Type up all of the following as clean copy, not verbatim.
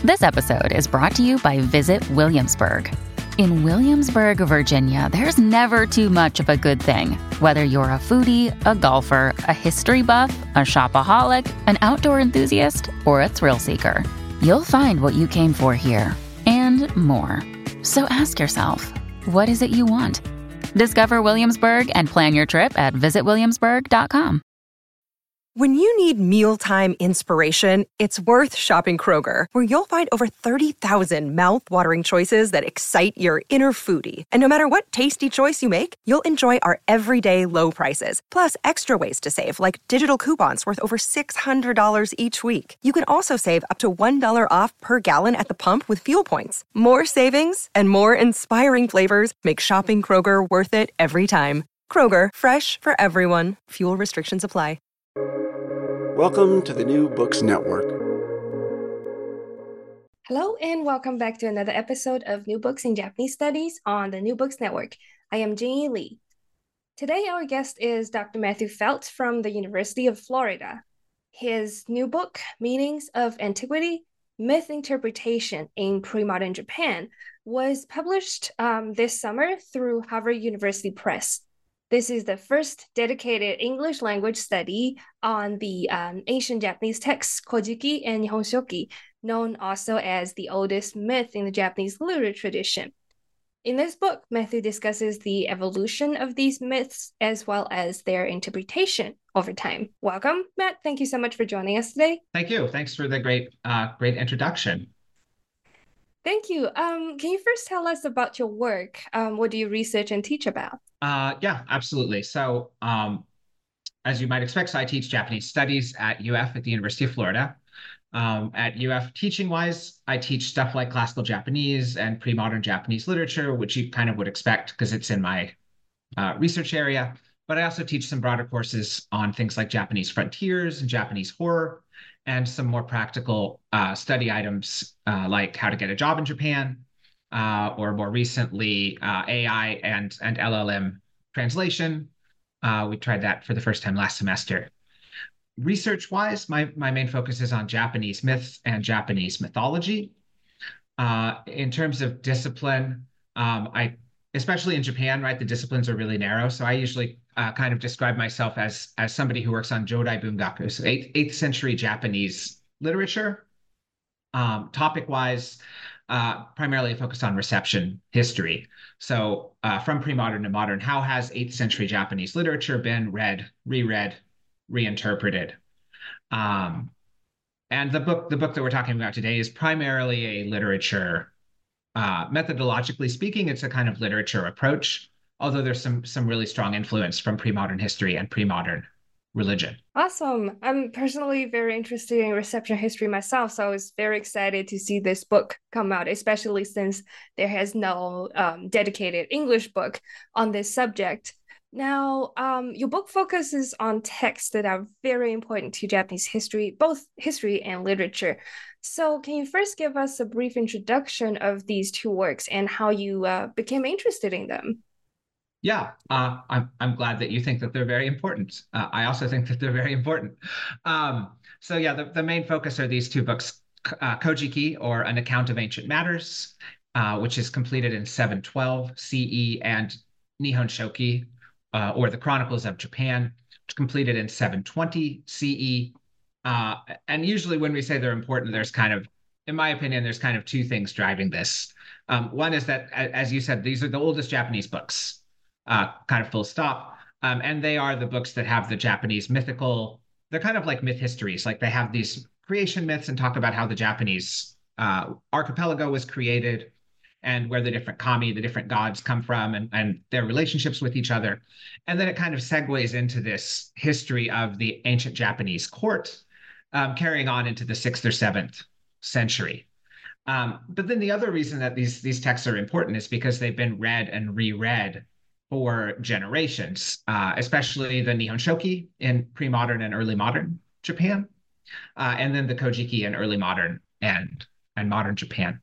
This episode is brought to you by Visit Williamsburg. In Williamsburg, Virginia, there's never too much of a good thing. Whether you're a foodie, a golfer, a history buff, a shopaholic, an outdoor enthusiast, or a thrill seeker, you'll find what you came for here and more. So ask yourself, what is it you want? Discover Williamsburg and plan your trip at visitwilliamsburg.com. When you need mealtime inspiration, it's worth shopping Kroger, where you'll find over 30,000 mouth-watering choices that excite your inner foodie. And no matter what tasty choice you make, you'll enjoy our everyday low prices, plus extra ways to save, like digital coupons worth over $600 each week. You can also save up to $1 off per gallon at the pump with fuel points. More savings and more inspiring flavors make shopping Kroger worth it every time. Kroger, fresh for everyone. Fuel restrictions apply. Welcome to the New Books Network. Hello and welcome back to another episode of New Books in Japanese Studies on the New Books Network. I am Jingyi Lee. Today our guest is Dr. Matthew Felt from the University of Florida. His new book, Meanings of Antiquity, Myth Interpretation in Pre-Modern Japan, was published this summer through Harvard University Press. This is the first dedicated English language study on the ancient Japanese texts Kojiki and Nihon Shoki, known also as the oldest myth in the Japanese literary tradition. In this book, Matthew discusses the evolution of these myths as well as their interpretation over time. Welcome, Matt. Thank you so much for joining us today. Thank you. Thanks for the great introduction. Thank you. Can you first tell us about your work? What do you research and teach about? Yeah, absolutely. So as you might expect, I teach Japanese studies at UF at the University of Florida. At UF, teaching-wise, I teach stuff like classical Japanese and pre-modern Japanese literature, which you kind of would expect because it's in my research area. But I also teach some broader courses on things like Japanese frontiers and Japanese horror, and some more practical study items like how to get a job in Japan, or more recently, AI and LLM translation. We tried that for the first time last semester. Research-wise, my main focus is on Japanese myths and Japanese mythology. In terms of discipline, especially in Japan, right, the disciplines are really narrow. So I usually kind of describe myself as somebody who works on Jodai Bungaku, so 8th century Japanese literature. Topic-wise, primarily focused on reception history. So from pre-modern to modern, how has 8th century Japanese literature been read, reread, reinterpreted? And the book that we're talking about today is primarily a literature. Methodologically speaking, it's a kind of literature approach, although there's some really strong influence from pre-modern history and pre-modern religion. Awesome. I'm personally very interested in reception history myself, so I was very excited to see this book come out, especially since there has no dedicated English book on this subject. Now, your book focuses on texts that are very important to Japanese history, both history and literature. So can you first give us a brief introduction of these two works and how you became interested in them? Yeah, I'm glad that you think that they're very important. I also think that they're very important. So yeah, the main focus are these two books, Kojiki, or An Account of Ancient Matters, which is completed in 712 CE, and Nihon Shoki, or the Chronicles of Japan, which completed in 720 CE. And usually when we say they're important, there's kind of, in my opinion, there's kind of two things driving this. One is that, as you said, these are the oldest Japanese books. Kind of full stop. And they are the books that have the Japanese mythical, they're kind of like myth histories. Like they have these creation myths and talk about how the Japanese archipelago was created and where the different kami, the different gods come from, and their relationships with each other. And then it kind of segues into this history of the ancient Japanese court, carrying on into the 6th or 7th century. But then the other reason that these texts are important is because they've been read and reread for generations, especially the Nihon Shoki in pre-modern and early modern Japan, and then the Kojiki in early modern and modern Japan.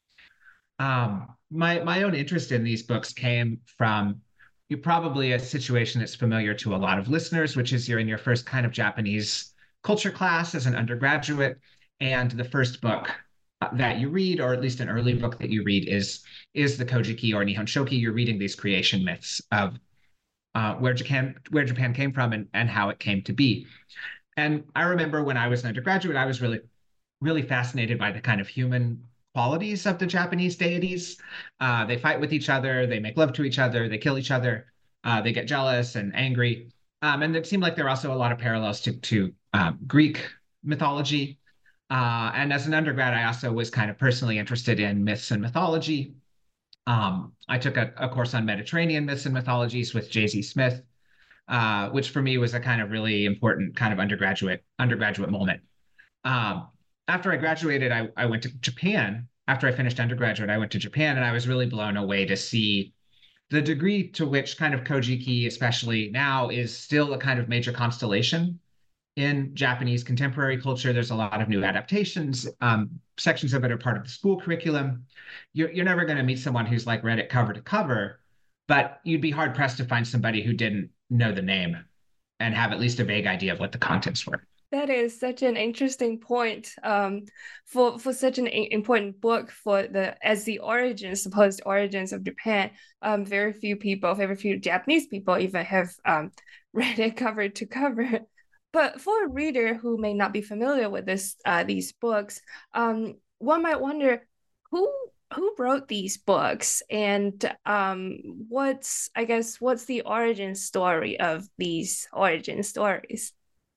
My own interest in these books came from probably a situation that's familiar to a lot of listeners, which is you're in your first kind of Japanese culture class as an undergraduate, and the first book that you read, or at least an early book that you read, is the Kojiki or Nihon Shoki. You're reading these creation myths of where Japan came from and how it came to be. And I remember when I was an undergraduate, I was really, really fascinated by the kind of human qualities of the Japanese deities. They fight with each other, they make love to each other, they kill each other, they get jealous and angry. And it seemed like there are also a lot of parallels to Greek mythology. And as an undergrad, I also was kind of personally interested in myths and mythology. I took a course on Mediterranean myths and mythologies with J.Z. Smith, which for me was a kind of really important kind of undergraduate moment. After I graduated, I went to Japan. After I finished undergraduate, I went to Japan, and I was really blown away to see the degree to which kind of Kojiki, especially now, is still a kind of major constellation in Japanese contemporary culture. There's a lot of new adaptations. Sections of it are part of the school curriculum. You're never going to meet someone who's like read it cover to cover, but you'd be hard pressed to find somebody who didn't know the name and have at least a vague idea of what the contents were. That is such an interesting point, for such an important book as the origins, supposed origins of Japan. Very few Japanese people even have read it cover to cover. But for a reader who may not be familiar with these books, one might wonder who wrote these books, and what's the origin story of these origin stories?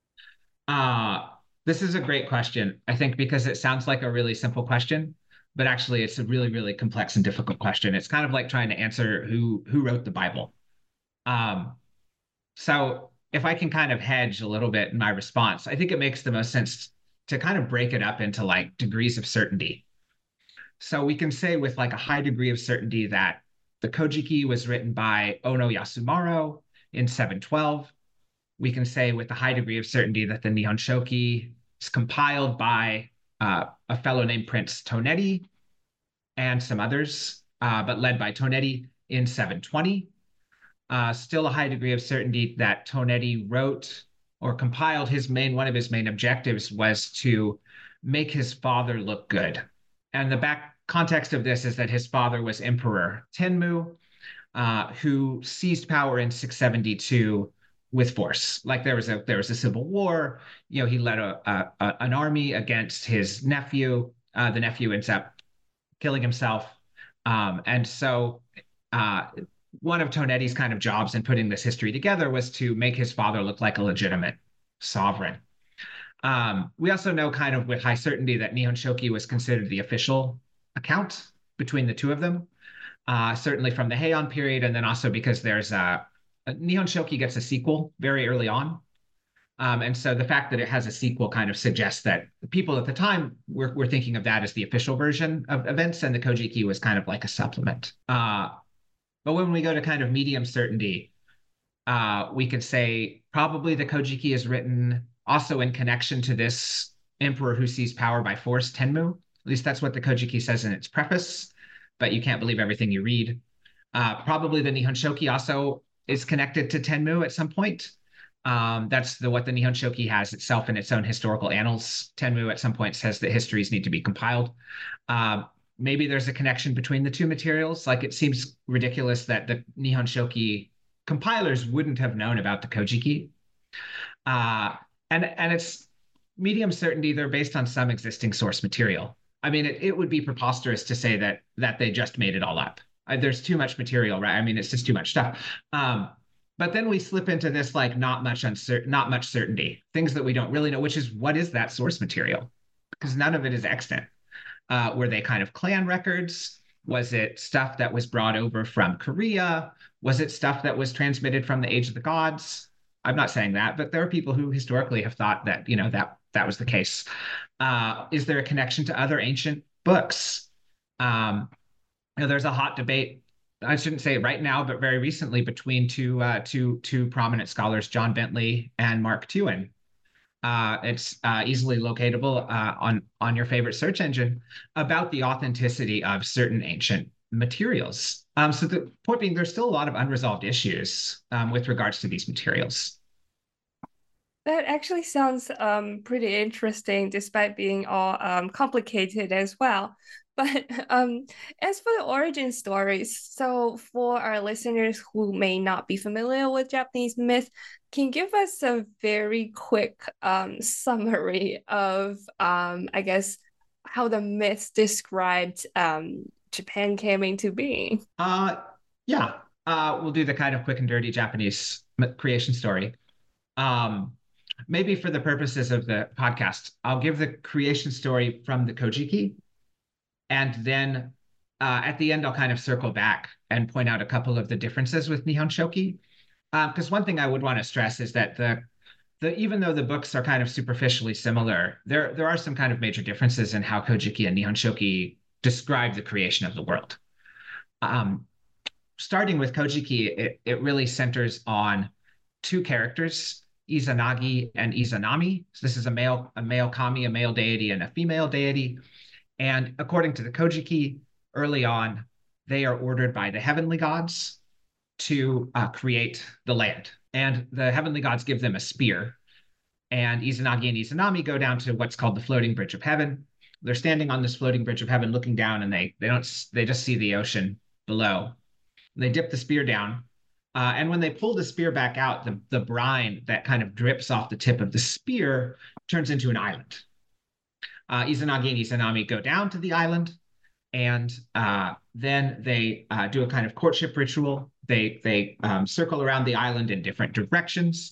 This is a great question, I think, because it sounds like a really simple question, but actually it's a really, really complex and difficult question. It's kind of like trying to answer who wrote the Bible. So if I can kind of hedge a little bit in my response, I think it makes the most sense to kind of break it up into like degrees of certainty. So we can say with like a high degree of certainty that the Kojiki was written by Ono Yasumaro in 712. We can say with a high degree of certainty that the Nihon Shoki is compiled by a fellow named Prince Toneri and some others, but led by Toneri in 720. Still a high degree of certainty that Toneri wrote or compiled one of his main objectives was to make his father look good. And the back context of this is that his father was Emperor Tenmu, who seized power in 672 with force. Like there was a civil war. He led an army against his nephew. The nephew ends up killing himself, and so one of Toneri's kind of jobs in putting this history together was to make his father look like a legitimate sovereign. We also know kind of with high certainty that Nihon Shoki was considered the official account between the two of them, certainly from the Heian period, and then also because there's Nihon Shoki gets a sequel very early on. And so the fact that it has a sequel kind of suggests that the people at the time were thinking of that as the official version of events, and the Kojiki was kind of like a supplement. But when we go to kind of medium certainty, we could say probably the Kojiki is written also in connection to this emperor who seized power by force, Tenmu. At least that's what the Kojiki says in its preface, but you can't believe everything you read. Probably the Nihon Shoki also is connected to Tenmu at some point. That's what the Nihon Shoki has itself in its own historical annals. Tenmu at some point says that histories need to be compiled. Maybe there's a connection between the two materials. Like it seems ridiculous that the Nihon Shoki compilers wouldn't have known about the Kojiki. And it's medium certainty they're based on some existing source material. I mean, it would be preposterous to say that they just made it all up. There's too much material, right? I mean, it's just too much stuff. But then we slip into this like not much certainty, things that we don't really know, which is what is that source material? Because none of it is extant. Were they kind of clan records? Was it stuff that was brought over from Korea? Was it stuff that was transmitted from the Age of the Gods? I'm not saying that, but there are people who historically have thought that, that was the case. Is there a connection to other ancient books? There's a hot debate, I shouldn't say right now, but very recently between two prominent scholars, John Bentley and Mark Twain. It's easily locatable on your favorite search engine about the authenticity of certain ancient materials. So the point being, there's still a lot of unresolved issues with regards to these materials. That actually sounds pretty interesting, despite being all complicated as well. But as for the origin stories, so for our listeners who may not be familiar with Japanese myth, can you give us a very quick summary of I guess how the myths described Japan came into being? Yeah, we'll do the kind of quick and dirty Japanese creation story. Um, Maybe for the purposes of the podcast, I'll give the creation story from the Kojiki, and then at the end, I'll kind of circle back and point out a couple of the differences with Nihon Shoki. Because one thing I would want to stress is that the even though the books are kind of superficially similar, there are some kind of major differences in how Kojiki and Nihon Shoki describe the creation of the world. Um, Starting with Kojiki, it really centers on two characters, Izanagi and Izanami. So this is a male kami, a male deity, and a female deity. And according to the Kojiki, early on, they are ordered by the heavenly gods to create the land. And the heavenly gods give them a spear. And Izanagi and Izanami go down to what's called the floating bridge of heaven. They're standing on this floating bridge of heaven looking down, and they just see the ocean below. They dip the spear down. And when they pull the spear back out, the brine that kind of drips off the tip of the spear turns into an island. Izanagi and Izanami go down to the island, and then they do a kind of courtship ritual. They circle around the island in different directions,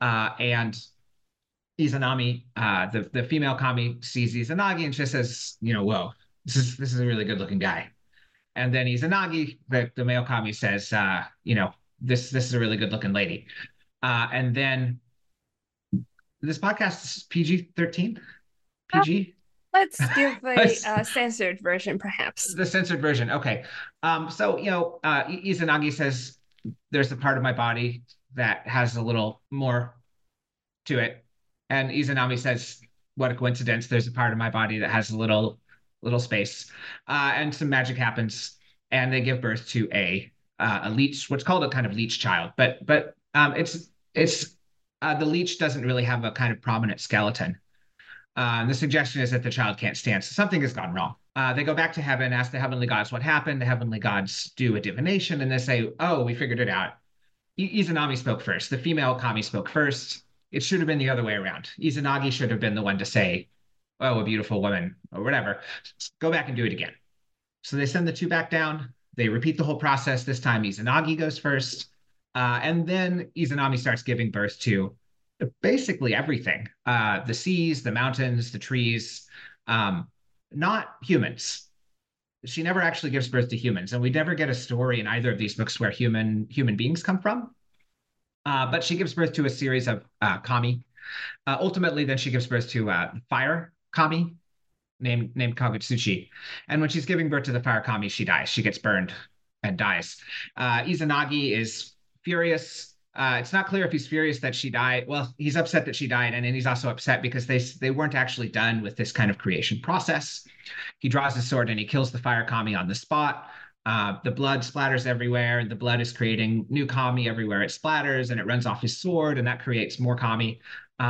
and Izanami, the female kami, sees Izanagi and just says, whoa, this is a really good looking guy. And then Izanagi, the male kami, says, this is a really good looking lady. And then this podcast is PG-13? PG? Let's give a censored version, perhaps. The censored version. Okay. Izanagi says, there's a part of my body that has a little more to it. And Izanami says, what a coincidence. There's a part of my body that has a little space. And some magic happens, and they give birth to a leech, what's called a kind of leech child. But it's the leech doesn't really have a kind of prominent skeleton. The suggestion is that the child can't stand, so something has gone wrong. They go back to heaven, ask the heavenly gods what happened. The heavenly gods do a divination, and they say, oh, we figured it out. Izanami spoke first. The female kami spoke first. It should have been the other way around. Izanagi should have been the one to say, oh, a beautiful woman, or whatever. Go back and do it again. So they send the two back down. They repeat the whole process. This time Izanagi goes first. And then Izanami starts giving birth to basically everything. The seas, the mountains, the trees, not humans. She never actually gives birth to humans. And we never get a story in either of these books where human beings come from. But she gives birth to a series of kami. Ultimately, then she gives birth to fire kami named Kagutsuchi. And when she's giving birth to the fire kami, she dies. She gets burned and dies. Izanagi is furious. It's not clear if he's furious that she died. Well, he's upset that she died, and then he's also upset because they weren't actually done with this kind of creation process. He draws his sword and he kills the fire kami on the spot. The blood splatters everywhere. The blood is creating new kami everywhere it splatters, and it runs off his sword, and that creates more kami.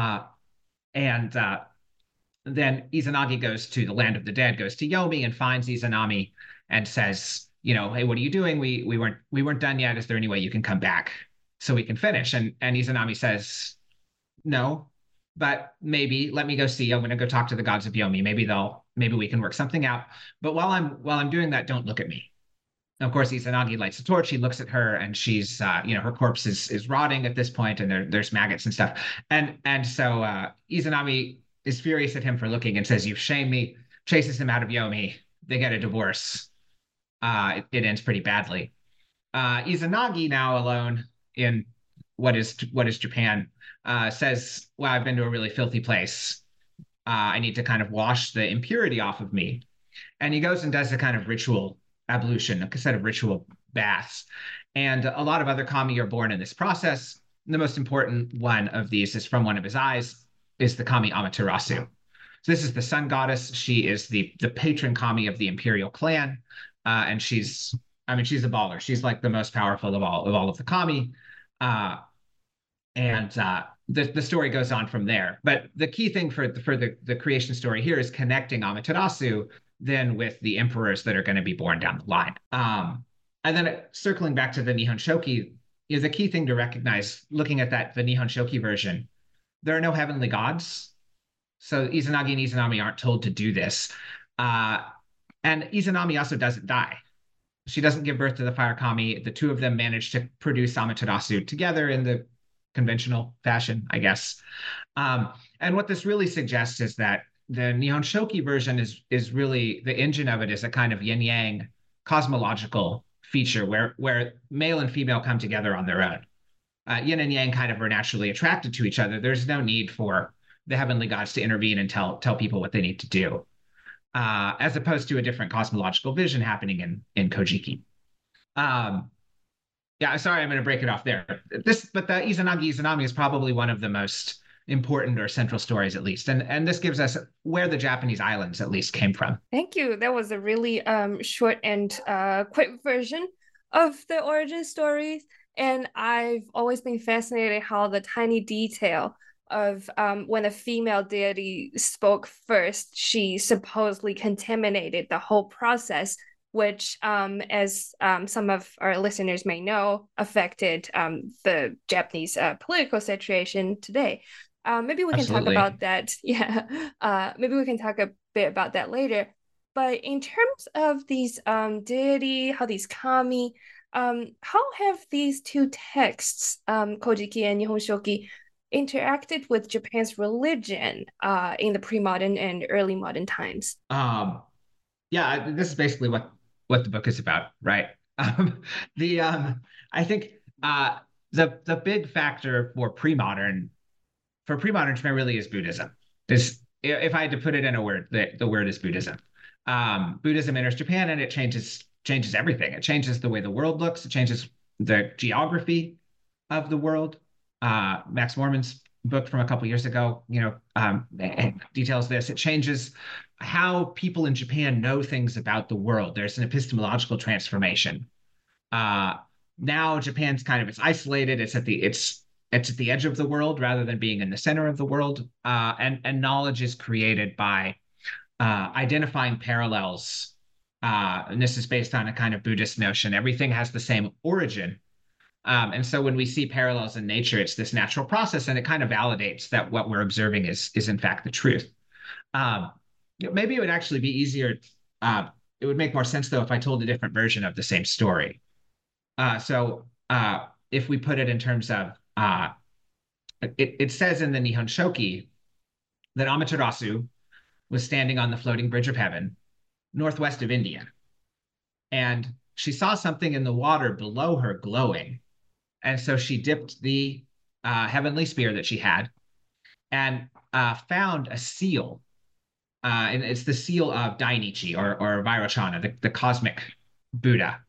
Then Izanagi goes to the land of the dead, goes to Yomi and finds Izanami and says, hey, what are you doing? We weren't done yet. Is there any way you can come back so we can finish? And Izanami says, no, but maybe let me go see. I'm going to go talk to the gods of Yomi. Maybe we can work something out. But while I'm doing that, don't look at me. And of course, Izanagi lights a torch. He looks at her, and she's, her corpse is rotting at this point, and there's maggots and stuff. And so Izanami is furious at him for looking and says, "You've shamed me." Chases him out of Yomi. They get a divorce. It ends pretty badly. Izanagi, now alone in what is Japan, says, "Well, I've been to a really filthy place. I need to kind of wash the impurity off of me." And he goes and does a kind of ritual ablution, a set of ritual baths. And a lot of other kami are born in this process. The most important one of these is from one of his eyes, is the kami Amaterasu. So this is the sun goddess. She is the patron kami of the imperial clan. And she's a baller. She's like the most powerful of all of the kami. And the story goes on from there. But the key thing for the creation story here is connecting Amaterasu then with the emperors that are going to be born down the line. And then circling back to the Nihon Shoki, is a key thing to recognize looking at the Nihon Shoki version. There are no heavenly gods. So Izanagi and Izanami aren't told to do this. And Izanami also doesn't die. She doesn't give birth to the fire kami. The two of them manage to produce Amaterasu together in the conventional fashion, I guess. And what this really suggests is that the Nihon Shoki version is really, the engine of it is a kind of yin-yang cosmological feature where male and female come together on their own. Yin and yang kind of are naturally attracted to each other. There's no need for the heavenly gods to intervene and tell people what they need to do, as opposed to a different cosmological vision happening in Kojiki. Yeah, sorry, I'm going to break it off there. But the Izanagi Izanami is probably one of the most important or central stories, at least, and this gives us where the Japanese islands at least came from. Thank you. That was a really short and quick version of the origin stories, and I've always been fascinated how the tiny detail of when a female deity spoke first, she supposedly contaminated the whole process, which, as some of our listeners may know, affected the Japanese political situation today. Maybe we can Absolutely. talk about that. Yeah, maybe we can talk a bit about that later. But in terms of these deity, how these kami, how have these two texts, Kojiki and Nihon Shoki, interacted with Japan's religion in the pre-modern and early modern times? Yeah, this is basically what the book is about, right? I think the big factor for pre-modern Japan really is Buddhism. If I had to put it in a word, the word is Buddhism. Buddhism enters Japan and it changes everything. It changes the way the world looks. It changes the geography of the world. Max Morman's book from a couple years ago, details this. It changes how people in Japan know things about the world. There's an epistemological transformation. Now Japan's it's isolated. It's at the edge of the world rather than being in the center of the world. And knowledge is created by identifying parallels. And this is based on a kind of Buddhist notion. Everything has the same origin. And so when we see parallels in nature, it's this natural process, and it kind of validates that what we're observing is in fact the truth. Maybe it would actually be easier. It would make more sense, though, if I told a different version of the same story. So if we put it in terms of, it says in the Nihon Shoki that Amaterasu was standing on the floating bridge of heaven, northwest of India. And she saw something in the water below her glowing. And so she dipped the heavenly spear that she had and found a seal. And it's the seal of Dainichi or Vairochana, the cosmic Buddha.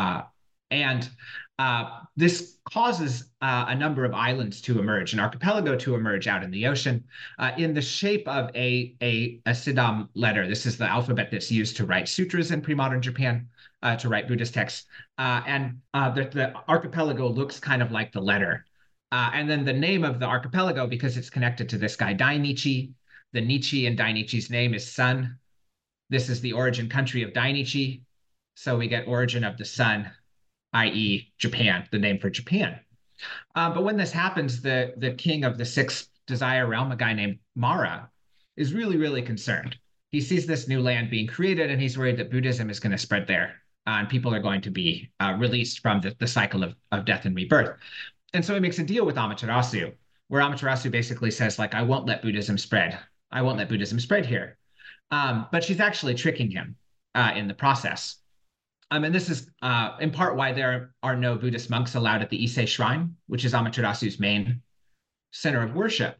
And this causes a number of islands to emerge, an archipelago to emerge out in the ocean in the shape of a Siddham letter. This is the alphabet that's used to write sutras in pre-modern Japan, to write Buddhist texts. And the archipelago looks kind of like the letter. And then the name of the archipelago, because it's connected to this guy Dainichi, the Nichi in Dainichi's name is sun. This is the origin country of Dainichi. So we get origin of the sun, i.e. Japan, the name for Japan. But when this happens, the king of the sixth desire realm, a guy named Mara, is really, really concerned. He sees this new land being created, and he's worried that Buddhism is going to spread there, and people are going to be released from the cycle of death and rebirth. And so he makes a deal with Amaterasu, where Amaterasu basically says, I won't let Buddhism spread. I won't let Buddhism spread here. But she's actually tricking him in the process. And this is in part why there are no Buddhist monks allowed at the Ise Shrine, which is Amaterasu's main center of worship.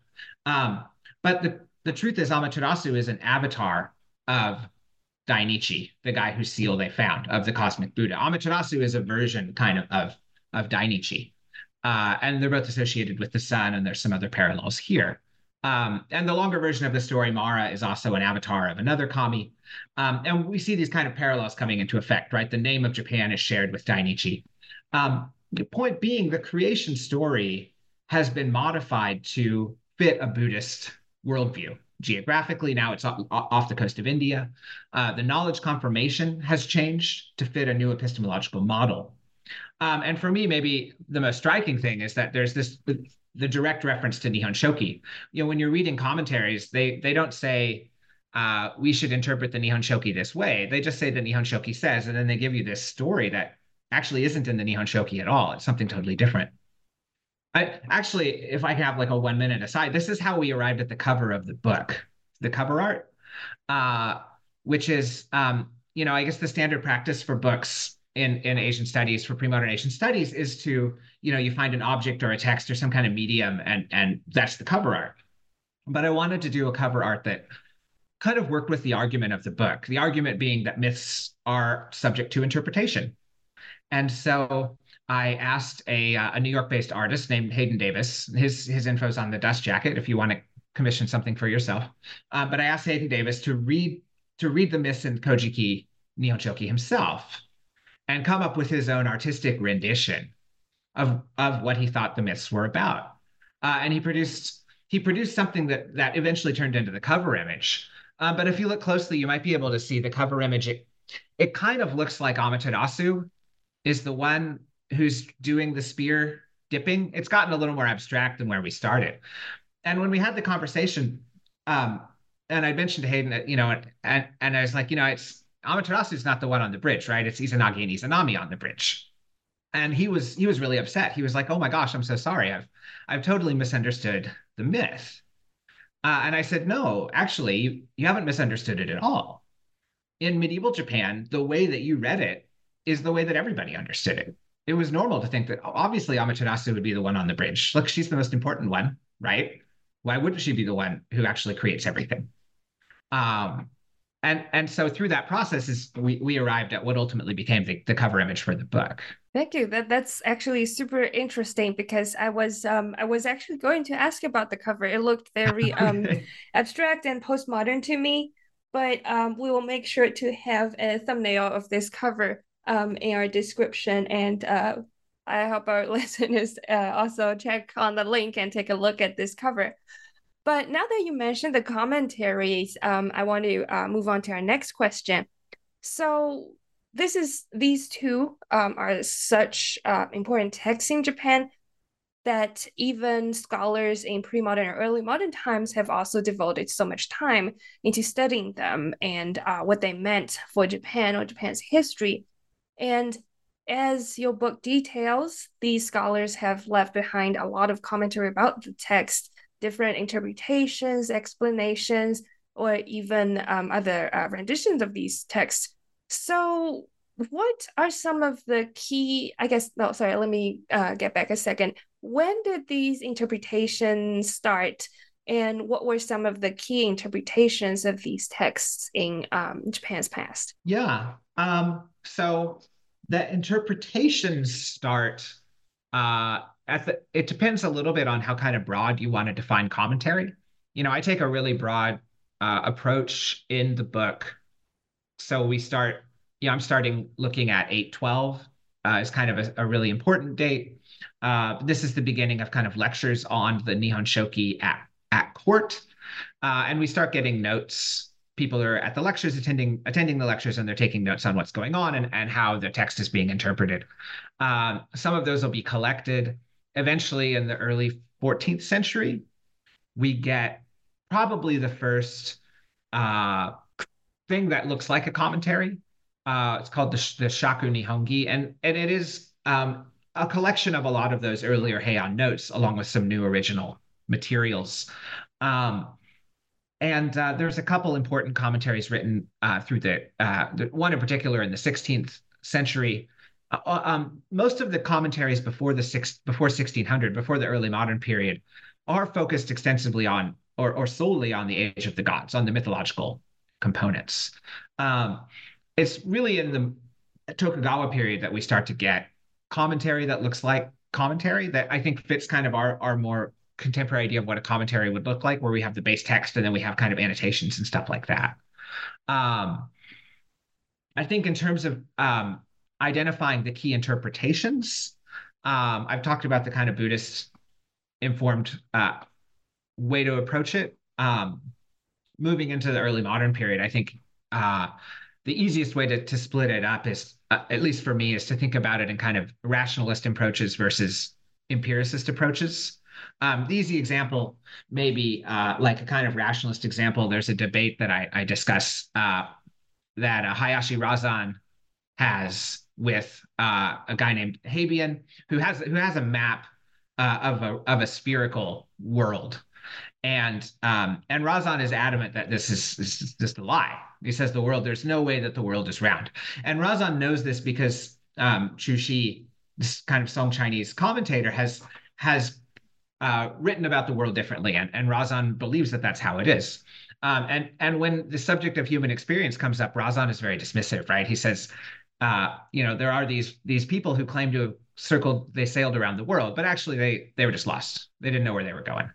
But the truth is Amaterasu is an avatar of Dainichi, the guy whose seal they found, of the cosmic Buddha. Amaterasu is a version of Dainichi. And they're both associated with the sun, and there's some other parallels here. And the longer version of the story, Mara is also an avatar of another kami. And we see these kind of parallels coming into effect, right? The name of Japan is shared with Dainichi. The point being, the creation story has been modified to fit a Buddhist worldview. Geographically, now it's off the coast of India. The knowledge confirmation has changed to fit a new epistemological model. And for me, maybe the most striking thing is that there's the direct reference to Nihon Shoki. When you're reading commentaries, they don't say we should interpret the Nihon Shoki this way. They just say the Nihon Shoki says, and then they give you this story that actually isn't in the Nihon Shoki at all. It's something totally different. Actually, if I can have like a 1 minute aside, this is how we arrived at the cover of the book, the cover art, which is, I guess the standard practice for books in Asian studies, for pre-modern Asian studies, is to, you find an object or a text or some kind of medium, and that's the cover art. But I wanted to do a cover art that kind of worked with the argument of the book, the argument being that myths are subject to interpretation. And so I asked a New York-based artist named Hayden Davis. His info's on the dust jacket if you want to commission something for yourself. But I asked Hayden Davis to read the myths in Kojiki Nihon Shoki himself and come up with his own artistic rendition of what he thought the myths were about. And he produced something that eventually turned into the cover image. But if you look closely, you might be able to see the cover image. It kind of looks like Amaterasu is the one who's doing the spear dipping. It's gotten a little more abstract than where we started. And when we had the conversation, and I mentioned to Hayden that, and I was like, it's Amaterasu is not the one on the bridge, right? It's Izanagi and Izanami on the bridge. And he was really upset. He was like, oh my gosh, I'm so sorry. I've totally misunderstood the myth. And I said, no, actually, you haven't misunderstood it at all. In medieval Japan, the way that you read it is the way that everybody understood it. It was normal to think that obviously Amaterasu would be the one on the bridge. Look, she's the most important one, right? Why wouldn't she be the one who actually creates everything? And so through that process we arrived at what ultimately became the cover image for the book. Thank you. That's actually super interesting because I was actually going to ask about the cover. It looked very abstract and postmodern to me, but we will make sure to have a thumbnail of this cover in our description, and I hope our listeners also check on the link and take a look at this cover. But now that you mentioned the commentaries, I want to move on to our next question. So these two are such important texts in Japan that even scholars in pre-modern or early modern times have also devoted so much time into studying them and what they meant for Japan or Japan's history. And as your book details, these scholars have left behind a lot of commentary about the text, different interpretations, explanations, or even other renditions of these texts. So what are some of the key, let me get back a second. When did these interpretations start? And what were some of the key interpretations of these texts in Japan's past? Yeah. So the interpretations start it depends a little bit on how kind of broad you want to define commentary. I take a really broad approach in the book. So we start, I'm starting looking at 812 as kind of a really important date. This is the beginning of kind of lectures on the Nihon Shoki at court. And we start getting notes. People are at the lectures, attending the lectures, and they're taking notes on what's going on and how the text is being interpreted. Some of those will be collected. Eventually, in the early 14th century, we get probably the first thing that looks like a commentary. It's called the Shaku Nihongi, and it is a collection of a lot of those earlier Heian notes, along with some new original materials. And there's a couple important commentaries written through the one in particular in the 16th century. Most of the commentaries before 1600, before the early modern period, are focused extensively on or solely on the age of the gods, on the mythological components. It's really in the Tokugawa period that we start to get commentary that looks like commentary that I think fits kind of our more contemporary idea of what a commentary would look like, where we have the base text and then we have kind of annotations and stuff like that. I think in terms of identifying the key interpretations, I've talked about the kind of Buddhist informed way to approach it. Moving into the early modern period, I think the easiest way to split it up is, at least for me, is to think about it in kind of rationalist approaches versus empiricist approaches. The easy example may be like a kind of rationalist example. There's a debate that I discuss that Hayashi Razan has with a guy named Habian, who has a map of a spherical world. And Razan is adamant that this is just a lie. He says there's no way that the world is round. And Razan knows this because Chu Shi, this kind of Song Chinese commentator, has written about the world differently, and Razan believes that that's how it is. And when the subject of human experience comes up, Razan is very dismissive, right? He says, there are these people who claim to have they sailed around the world, but actually they were just lost. They didn't know where they were going.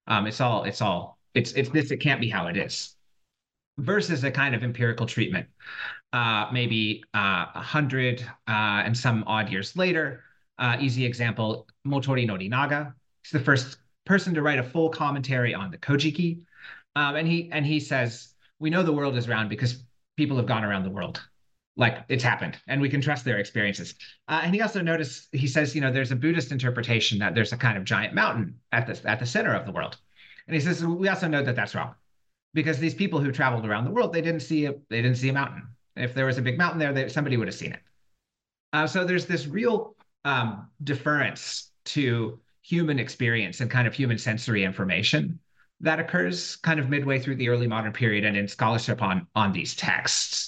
It's this. It can't be how it is. Versus a kind of empirical treatment, maybe 100 and some odd years later. Easy example: Motori Norinaga. He's the first person to write a full commentary on the Kojiki, and he says we know the world is round because people have gone around the world. Like it's happened, and we can trust their experiences. And he also he says, there's a Buddhist interpretation that there's a kind of giant mountain at the center of the world. And he says, we also know that that's wrong because these people who traveled around the world, they didn't see a mountain. If there was a big mountain there, somebody would have seen it. So there's this real deference to human experience and kind of human sensory information that occurs kind of midway through the early modern period and in scholarship on these texts.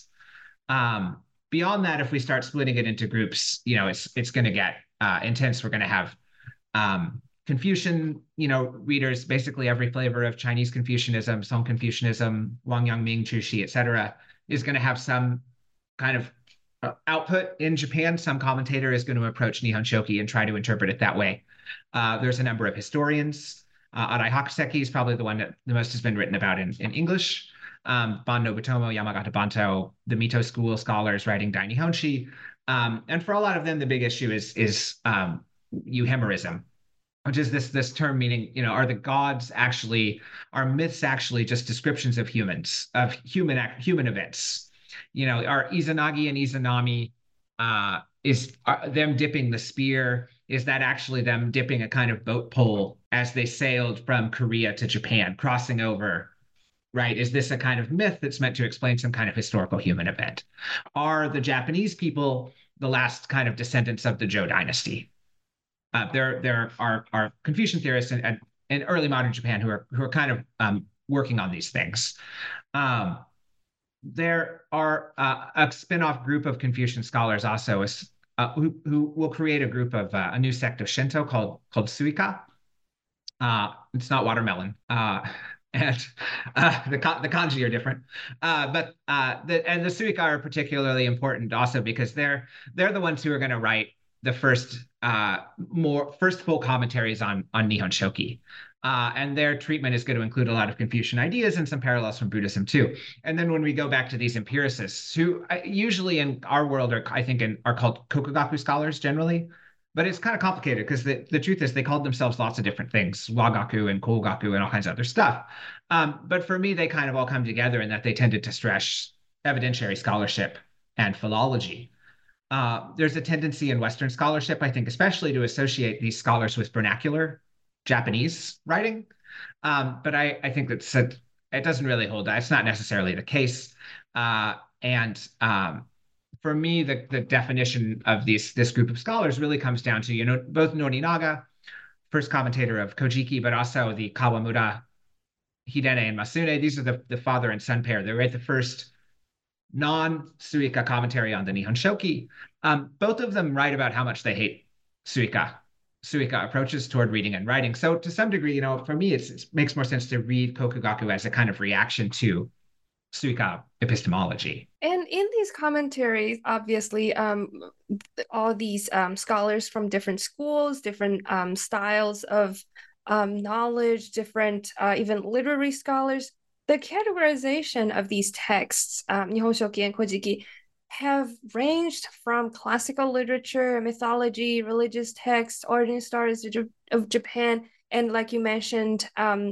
Beyond that, if we start splitting it into groups, it's going to get intense. We're going to have Confucian, readers, basically every flavor of Chinese Confucianism, Song Confucianism, Wang Yangming, Chu Shi, etc., is going to have some kind of output in Japan. Some commentator is going to approach Nihon Shoki and try to interpret it that way. There's a number of historians. Arai Hakuseki is probably the one that the most has been written about in English. Ban Nobutomo, Yamagata Banto, the Mito school scholars writing Dai Nihonshi. And for a lot of them, the big issue is euhemerism, which is this term meaning, are myths actually just descriptions of humans, of human events? Are Izanagi and Izanami, are them dipping the spear? Is that actually them dipping a kind of boat pole as they sailed from Korea to Japan, crossing over? Right? Is this a kind of myth that's meant to explain some kind of historical human event? Are the Japanese people the last kind of descendants of the Zhou dynasty? There are Confucian theorists in early modern Japan who are kind of working on these things. There are a spin-off group of Confucian scholars also who will create a group of a new sect of Shinto called Suika. It's not watermelon. And the kanji are different, but the Suika are particularly important also because they're the ones who are going to write the first full commentaries on Nihon Shoki, and their treatment is going to include a lot of Confucian ideas and some parallels from Buddhism too. And then when we go back to these empiricists, who usually in our world are called Kokugaku scholars generally. But it's kind of complicated because the truth is they called themselves lots of different things, Wagaku and Kogaku and all kinds of other stuff. But for me, they kind of all come together in that they tended to stress evidentiary scholarship and philology. There's a tendency in Western scholarship, I think, especially to associate these scholars with vernacular Japanese writing. But I think that it doesn't really hold that. It's not necessarily the case. For me, the definition of this group of scholars really comes down to, both Norinaga, first commentator of Kojiki, but also the Kawamura, Hidene, and Masune. These are the father and son pair. They write the first non-Suika commentary on the Nihon Shoki. Both of them write about how much they hate Suika approaches toward reading and writing. So to some degree, for me, it makes more sense to read Kokugaku as a kind of reaction to Suika epistemology. And in these commentaries, obviously, all these scholars from different schools, different styles of knowledge, different even literary scholars, the categorization of these texts, Nihon Shoki and Kojiki, have ranged from classical literature, mythology, religious texts, ordinary stories of Japan, and like you mentioned,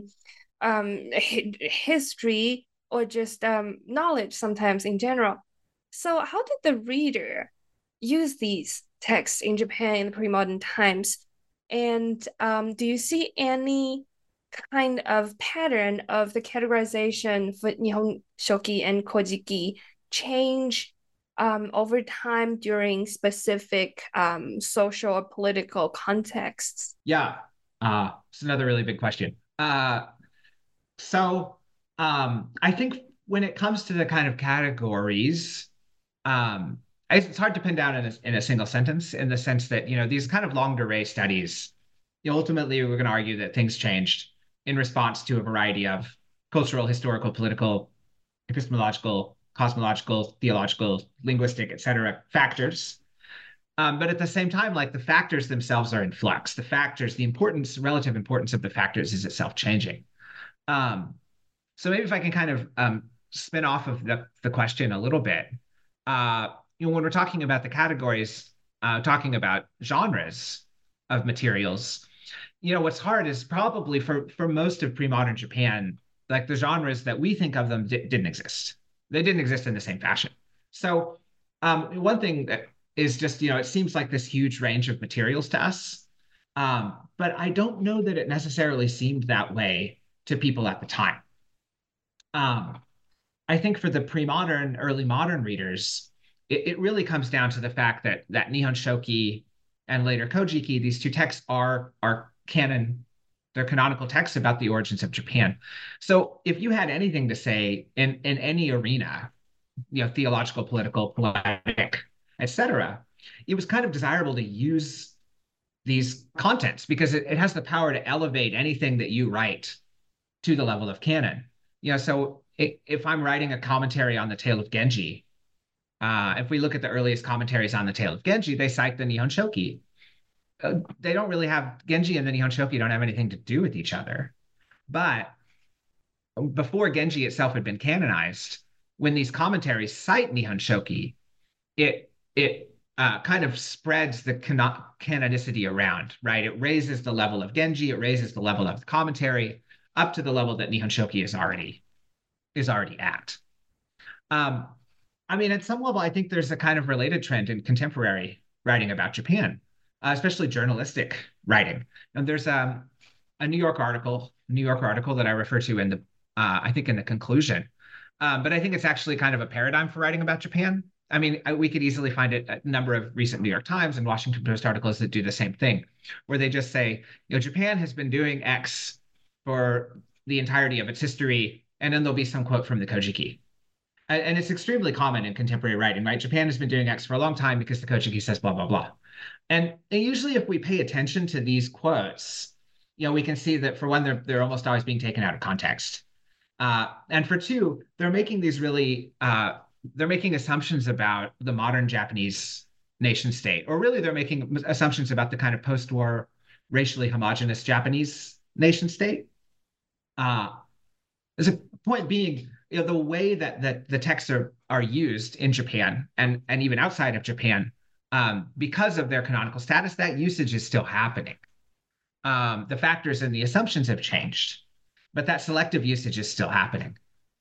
history or just knowledge sometimes in general. So how did the reader use these texts in Japan in the pre-modern times? And do you see any kind of pattern of the categorization for Nihon Shoki and Kojiki change over time during specific social or political contexts? Yeah, it's another really big question. I think when it comes to the kind of categories, it's hard to pin down in a single sentence, in the sense that, these kind of longue durée studies, ultimately we're going to argue that things changed in response to a variety of cultural, historical, political, epistemological, cosmological, theological, linguistic, et cetera, factors. But at the same time, like, the factors themselves are in flux. The relative importance of the factors is itself changing. So maybe if I can kind of spin off of the question a little bit, when we're talking about the categories, talking about genres of materials, what's hard is probably for most of pre-modern Japan, like, the genres that we think of them didn't exist. They didn't exist in the same fashion. So one thing that is just, it seems like this huge range of materials to us, but I don't know that it necessarily seemed that way to people at the time. I think for the pre-modern, early modern readers, it really comes down to the fact that Nihon Shoki and later Kojiki, these two texts are canon. They're canonical texts about the origins of Japan. So if you had anything to say in any arena, theological, political, poetic, etc., it was kind of desirable to use these contents, because it has the power to elevate anything that you write to the level of canon. So if I'm writing a commentary on the Tale of Genji, if we look at the earliest commentaries on the Tale of Genji, they cite the Nihon Shoki. They don't really have, Genji and the Nihon Shoki don't have anything to do with each other. But before Genji itself had been canonized, when these commentaries cite Nihon Shoki, it kind of spreads the canonicity around, right? It raises the level of Genji, it raises the level of the commentary up to the level that Nihon Shoki is already at. At some level, I think there's a kind of related trend in contemporary writing about Japan, especially journalistic writing. And there's a New York article that I refer to in I think in the conclusion. But I think it's actually kind of a paradigm for writing about Japan. We could easily find a number of recent New York Times and Washington Post articles that do the same thing, where they just say, Japan has been doing X for the entirety of its history, and then there'll be some quote from the Kojiki. And it's extremely common in contemporary writing, right? Japan has been doing X for a long time because the Kojiki says blah, blah, blah. And usually if we pay attention to these quotes, we can see that, for one, they're almost always being taken out of context. And for two, they're making these really, they're making assumptions about the modern Japanese nation state, or really they're making assumptions about the kind of post-war racially homogenous Japanese nation state. There's a point being, the way that the texts are used in Japan and even outside of Japan, because of their canonical status, that usage is still happening. The factors and the assumptions have changed, but that selective usage is still happening.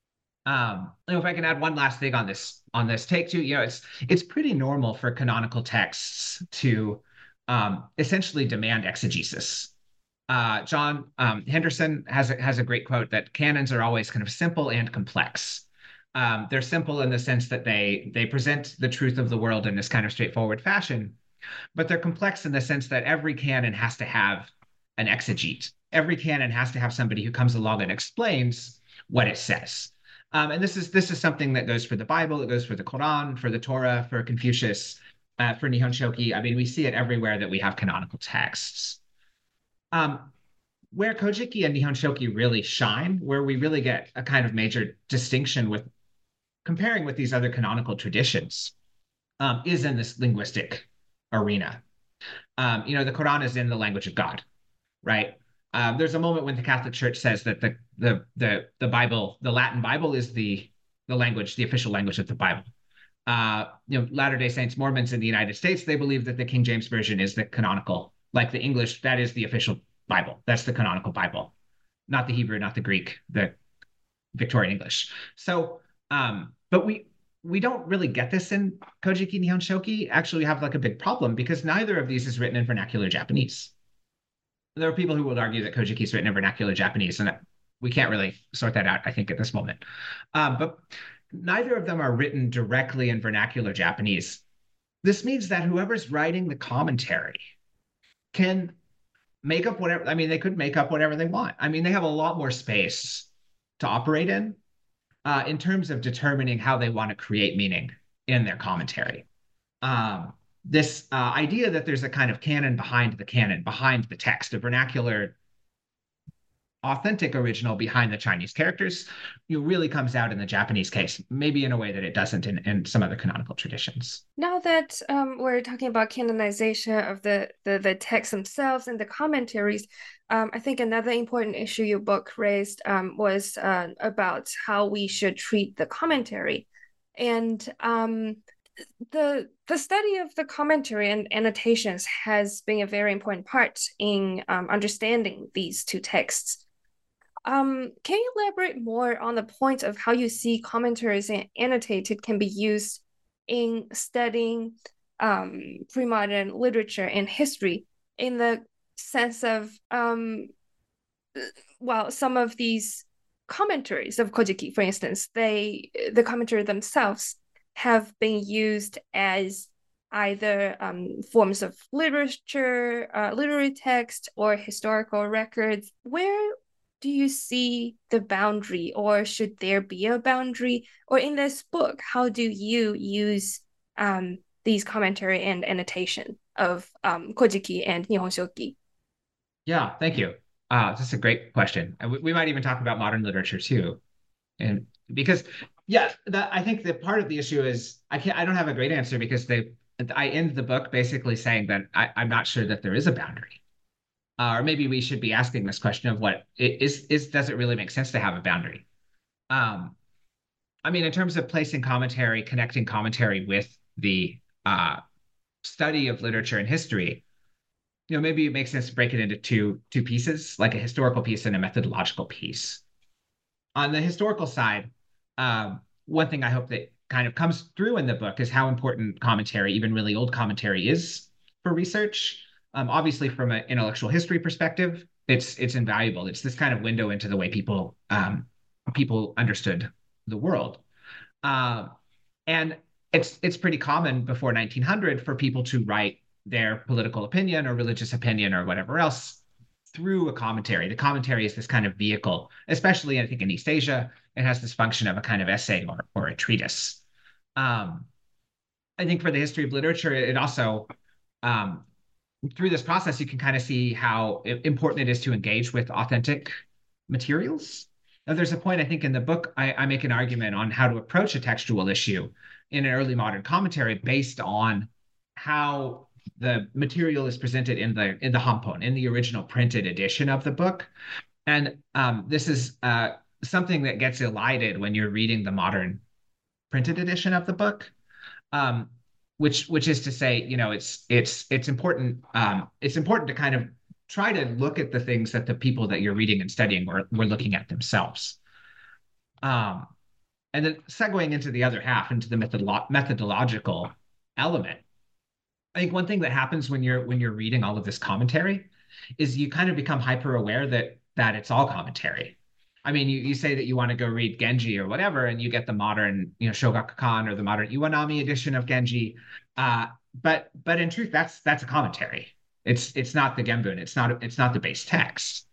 If I can add one last thing on this take too, it's pretty normal for canonical texts to essentially demand exegesis. John Henderson has a great quote that canons are always kind of simple and complex. They're simple in the sense that they present the truth of the world in this kind of straightforward fashion, but they're complex in the sense that every canon has to have an exegete. Every canon has to have somebody who comes along and explains what it says. And this is something that goes for the Bible, it goes for the Quran, for the Torah, for Confucius, for Nihon Shoki. We see it everywhere that we have canonical texts. Where Kojiki and Nihon Shoki really shine, where we really get a kind of major distinction with comparing with these other canonical traditions, is in this linguistic arena. The Quran is in the language of God, right? There's a moment when the Catholic Church says that the Bible, the Latin Bible, is the language, the official language of the Bible. Latter-day Saints, Mormons in the United States, they believe that the King James Version is the canonical, like the English, that is the official Bible. That's the canonical Bible, not the Hebrew, not the Greek, the Victorian English. So, but we don't really get this in Kojiki Nihon Shoki. Actually, we have like a big problem because neither of these is written in vernacular Japanese. There are people who would argue that Kojiki is written in vernacular Japanese, and we can't really sort that out, I think, at this moment. But neither of them are written directly in vernacular Japanese. This means that whoever's writing the commentary can make up whatever, I mean, they could make up whatever they want. I mean, they have a lot more space to operate in terms of determining how they want to create meaning in their commentary. This idea that there's a kind of canon, behind the text, a vernacular, authentic original behind the Chinese characters, really comes out in the Japanese case, maybe in a way that it doesn't in some other canonical traditions. Now that we're talking about canonization of the texts themselves and the commentaries, I think another important issue your book raised was about how we should treat the commentary. And the study of the commentary and annotations has been a very important part in understanding these two texts. Can you elaborate more on the point of how you see commentaries and annotated can be used in studying pre-modern literature and history, in the sense of, some of these commentaries of Kojiki, for instance, the commentary themselves have been used as either forms of literature, literary text, or historical records. Where do you see the boundary, or should there be a boundary? Or in this book, how do you use these commentary and annotation of Kojiki and Nihon Shoki? Yeah, thank you. That's a great question. And we might even talk about modern literature too. And because, I think that part of the issue is I don't have a great answer, because I end the book basically saying that I'm not sure that there is a boundary. Or maybe we should be asking this question of what does it really make sense to have a boundary? I mean, in terms of placing commentary, connecting commentary with the study of literature and history, maybe it makes sense to break it into two pieces, like a historical piece and a methodological piece. On the historical side, one thing I hope that kind of comes through in the book is how important commentary, even really old commentary, is for research. Obviously, from an intellectual history perspective, it's invaluable. It's this kind of window into the way people understood the world, and it's pretty common before 1900 for people to write their political opinion or religious opinion or whatever else through a commentary. The commentary is this kind of vehicle, especially I think in East Asia. It has this function of a kind of essay or a treatise. I think for the history of literature, it also through this process, you can kind of see how important it is to engage with authentic materials. Now, there's a point, I think, in the book, I make an argument on how to approach a textual issue in an early modern commentary based on how the material is presented in the Hampon, in the original printed edition of the book. And this is something that gets elided when you're reading the modern printed edition of the book. Which is to say, it's important. It's important to kind of try to look at the things that the people that you're reading and studying were looking at themselves. And then segueing into the other half, into the methodological element, I think one thing that happens when you're reading all of this commentary is you kind of become hyper aware that it's all commentary. I mean, you say that you want to go read Genji or whatever, and you get the modern, Shogakukan or the modern Iwanami edition of Genji. But in truth, that's a commentary. It's not the Genbun. It's not the base text.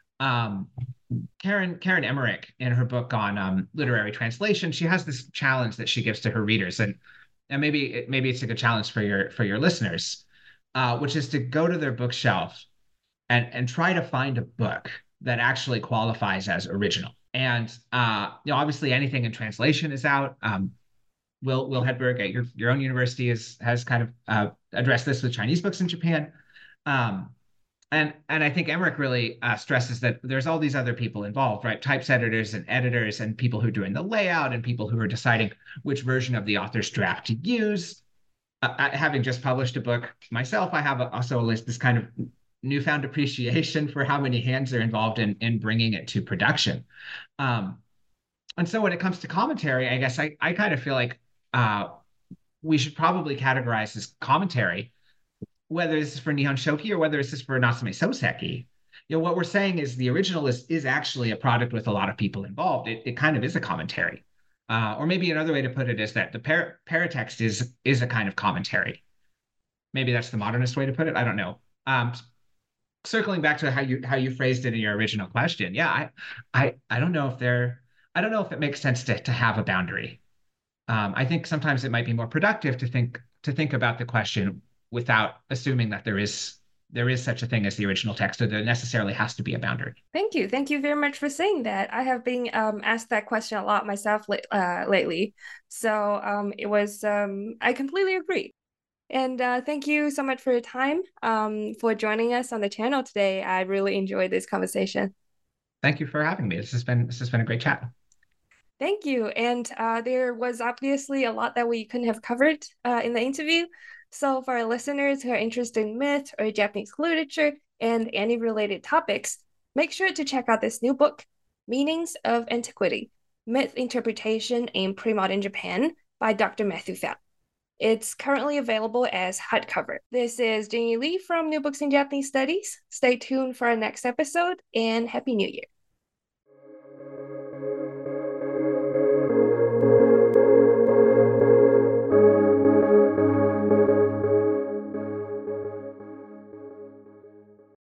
Karen Emmerich, in her book on literary translation, she has this challenge that she gives to her readers, and maybe it's a good challenge for your listeners, which is to go to their bookshelf and try to find a book that actually qualifies as original. And obviously anything in translation is out. Will Hedberg at your own university has kind of addressed this with Chinese books in Japan. And I think Emmerich really stresses that there's all these other people involved, right? Typesetters and editors and people who are doing the layout and people who are deciding which version of the author's draft to use. Having just published a book myself, I have also this kind of newfound appreciation for how many hands are involved in bringing it to production. And so when it comes to commentary, I guess I kind of feel like we should probably categorize as commentary, whether this is for Nihon Shoki or whether this is for Natsume Soseki. What we're saying is the original is actually a product with a lot of people involved. It kind of is a commentary. Or maybe another way to put it is that the paratext is a kind of commentary. Maybe that's the modernist way to put it. I don't know. Circling back to how you phrased it in your original question, yeah, I don't know if it makes sense to have a boundary. I think sometimes it might be more productive to think about the question without assuming that there is such a thing as the original text, or there necessarily has to be a boundary. Thank you. Thank you very much for saying that. I have been asked that question a lot myself lately. So it was, I completely agree. And thank you so much for your time, for joining us on the channel today. I really enjoyed this conversation. Thank you for having me. This has been a great chat. Thank you. And there was obviously a lot that we couldn't have covered in the interview. So for our listeners who are interested in myth or Japanese literature and any related topics, make sure to check out this new book, Meanings of Antiquity, Myth Interpretation in Pre-Modern Japan by Dr. Matthew Felt. It's currently available as hardcover. This is Jenny Lee from New Books in Japanese Studies. Stay tuned for our next episode, and Happy New Year.